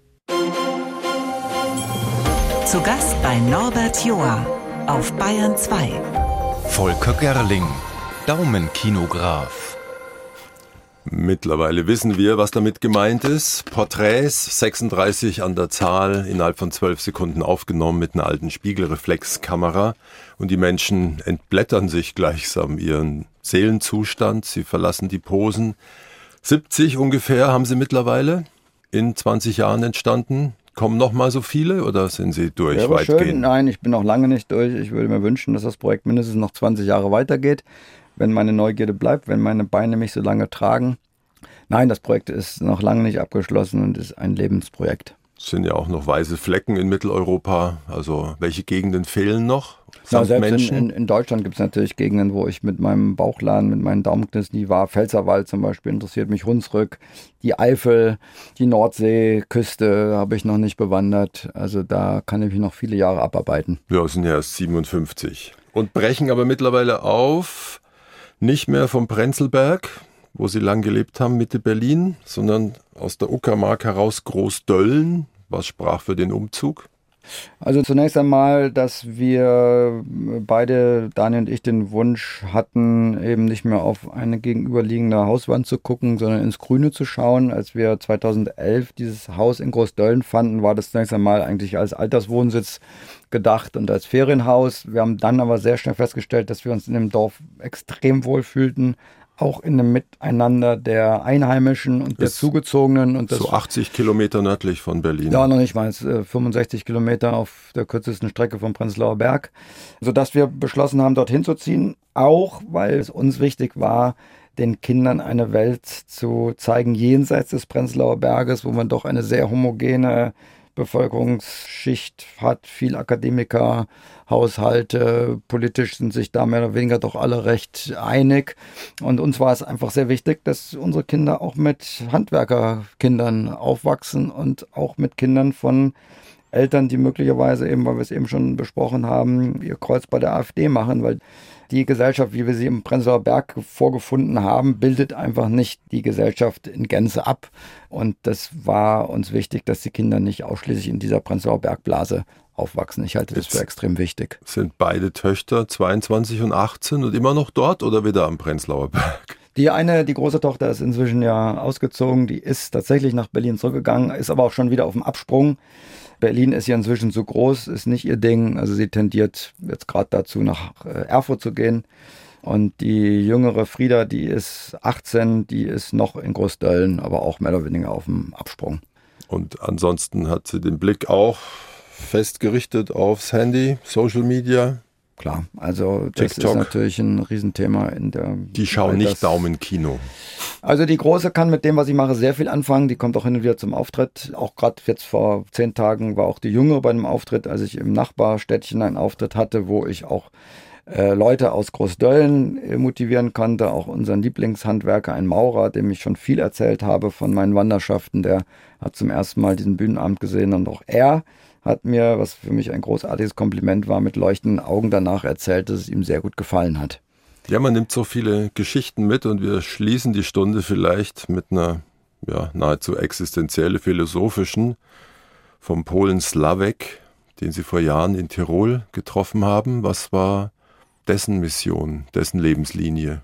Zu Gast bei Norbert Joa auf Bayern 2. Volker Gerling, Daumenkinograph. Mittlerweile wissen wir, was damit gemeint ist. Porträts, 36 an der Zahl, innerhalb von 12 Sekunden aufgenommen mit einer alten Spiegelreflexkamera. Und die Menschen entblättern sich gleichsam ihren Seelenzustand. Sie verlassen die Posen. 70 ungefähr haben sie mittlerweile in 20 Jahren entstanden. Kommen noch mal so viele oder sind Sie durch wäre weitgehend? Schön. Nein, ich bin noch lange nicht durch. Ich würde mir wünschen, dass das Projekt mindestens noch 20 Jahre weitergeht, wenn meine Neugierde bleibt, wenn meine Beine mich so lange tragen. Nein, das Projekt ist noch lange nicht abgeschlossen und ist ein Lebensprojekt. Es sind ja auch noch weiße Flecken in Mitteleuropa. Also welche Gegenden fehlen noch? Na, selbst in Deutschland gibt es natürlich Gegenden, wo ich mit meinem Bauchladen, mit meinen Daumenknirps nie war. Pfälzerwald zum Beispiel interessiert mich, Hunsrück, die Eifel, die Nordseeküste habe ich noch nicht bewandert. Also da kann ich mich noch viele Jahre abarbeiten. Ja, es sind ja erst 57. Und brechen aber mittlerweile auf, nicht mehr vom Prenzlberg, wo Sie lang gelebt haben, Mitte Berlin, sondern aus der Uckermark heraus Großdölln. Was sprach für den Umzug? Also zunächst einmal, dass wir beide, Daniel und ich, den Wunsch hatten, eben nicht mehr auf eine gegenüberliegende Hauswand zu gucken, sondern ins Grüne zu schauen. Als wir 2011 dieses Haus in Großdölln fanden, war das zunächst einmal eigentlich als Alterswohnsitz gedacht und als Ferienhaus. Wir haben dann aber sehr schnell festgestellt, dass wir uns in dem Dorf extrem wohl fühlten, auch in einem Miteinander der Einheimischen und der Zugezogenen. Und das so 80 Kilometer nördlich von Berlin. Ja, noch nicht mal, 65 Kilometer auf der kürzesten Strecke vom Prenzlauer Berg. Sodass wir beschlossen haben, dorthin zu ziehen, auch weil es uns wichtig war, den Kindern eine Welt zu zeigen jenseits des Prenzlauer Berges, wo man doch eine sehr homogene Bevölkerungsschicht hat, viel Akademiker, Haushalte, politisch sind sich da mehr oder weniger doch alle recht einig. Und uns war es einfach sehr wichtig, dass unsere Kinder auch mit Handwerkerkindern aufwachsen und auch mit Kindern von Eltern, die möglicherweise eben, weil wir es eben schon besprochen haben, ihr Kreuz bei der AfD machen, weil die Gesellschaft, wie wir sie im Prenzlauer Berg vorgefunden haben, bildet einfach nicht die Gesellschaft in Gänze ab. Und das war uns wichtig, dass die Kinder nicht ausschließlich in dieser Prenzlauer Bergblase aufwachsen. Ich halte das für extrem wichtig. Sind beide Töchter 22 und 18 und immer noch dort oder wieder am Prenzlauer Berg? Die große Tochter ist inzwischen ja ausgezogen, die ist tatsächlich nach Berlin zurückgegangen, ist aber auch schon wieder auf dem Absprung. Berlin ist ja inzwischen so groß, ist nicht ihr Ding. Also sie tendiert jetzt gerade dazu, nach Erfurt zu gehen. Und die jüngere Frieda, die ist 18, die ist noch in Großdölln, aber auch mehr oder weniger auf dem Absprung. Und ansonsten hat sie den Blick auch festgerichtet aufs Handy, Social Media. Klar, also das TikTok. ist natürlich ein Riesenthema in der... Die schauen nicht Daumenkino. Also die Große kann mit dem, was ich mache, sehr viel anfangen. Die kommt auch hin und wieder zum Auftritt. Auch gerade jetzt vor 10 Tagen war auch die Jüngere bei einem Auftritt, als ich im Nachbarstädtchen einen Auftritt hatte, wo ich auch Leute aus Großdölln motivieren konnte. Auch unseren Lieblingshandwerker, ein Maurer, dem ich schon viel erzählt habe von meinen Wanderschaften. Der hat zum ersten Mal diesen Bühnenabend gesehen und auch er hat mir, was für mich ein großartiges Kompliment war, mit leuchtenden Augen danach erzählt, dass es ihm sehr gut gefallen hat. Ja, man nimmt so viele Geschichten mit und wir schließen die Stunde vielleicht mit einer nahezu existenzielle philosophischen vom Polen Slavek, den Sie vor Jahren in Tirol getroffen haben. Was war dessen Mission, dessen Lebenslinie?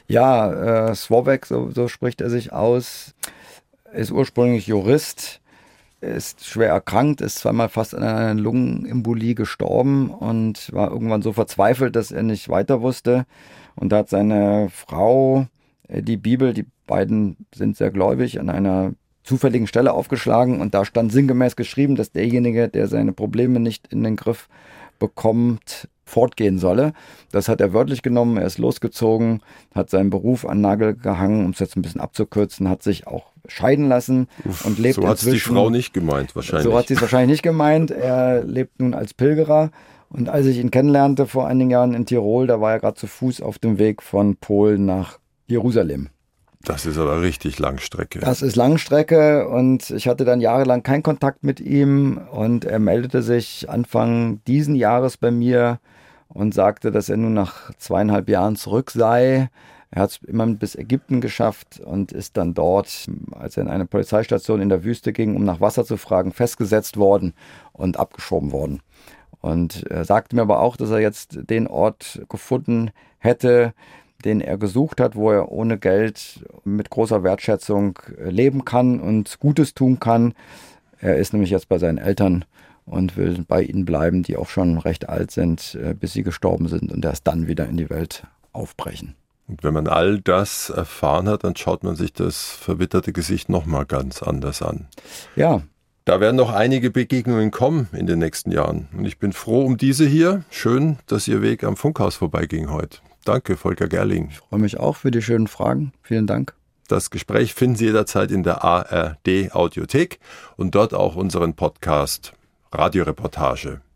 Ja, Sławek, so spricht er sich aus, ist ursprünglich Jurist, ist schwer erkrankt, ist zweimal fast an einer Lungenembolie gestorben und war irgendwann so verzweifelt, dass er nicht weiter wusste. Und da hat seine Frau die Bibel, die beiden sind sehr gläubig, an einer zufälligen Stelle aufgeschlagen und da stand sinngemäß geschrieben, dass derjenige, der seine Probleme nicht in den Griff bekommt, fortgehen solle. Das hat er wörtlich genommen, er ist losgezogen, hat seinen Beruf an den Nagel gehangen, um es jetzt ein bisschen abzukürzen, hat sich auch scheiden lassen und lebt so hat's inzwischen... die Frau nicht gemeint wahrscheinlich. So hat sie es wahrscheinlich nicht gemeint. Er lebt nun als Pilgerer und als ich ihn kennenlernte vor einigen Jahren in Tirol, da war er gerade zu Fuß auf dem Weg von Polen nach Jerusalem. Das ist aber richtig Langstrecke. Das ist Langstrecke und ich hatte dann jahrelang keinen Kontakt mit ihm und er meldete sich Anfang diesen Jahres bei mir und sagte, dass er nun nach 2,5 Jahren zurück sei. Er hat es immerhin bis Ägypten geschafft und ist dann dort, als er in eine Polizeistation in der Wüste ging, um nach Wasser zu fragen, festgesetzt worden und abgeschoben worden. Und er sagte mir aber auch, dass er jetzt den Ort gefunden hätte, den er gesucht hat, wo er ohne Geld mit großer Wertschätzung leben kann und Gutes tun kann. Er ist nämlich jetzt bei seinen Eltern und will bei ihnen bleiben, die auch schon recht alt sind, bis sie gestorben sind und erst dann wieder in die Welt aufbrechen. Und wenn man all das erfahren hat, dann schaut man sich das verwitterte Gesicht nochmal ganz anders an. Ja. Da werden noch einige Begegnungen kommen in den nächsten Jahren. Und ich bin froh um diese hier. Schön, dass Ihr Weg am Funkhaus vorbeiging heute. Danke, Volker Gerling. Ich freue mich auch für die schönen Fragen. Vielen Dank. Das Gespräch finden Sie jederzeit in der ARD Audiothek und dort auch unseren Podcast Radioreportage.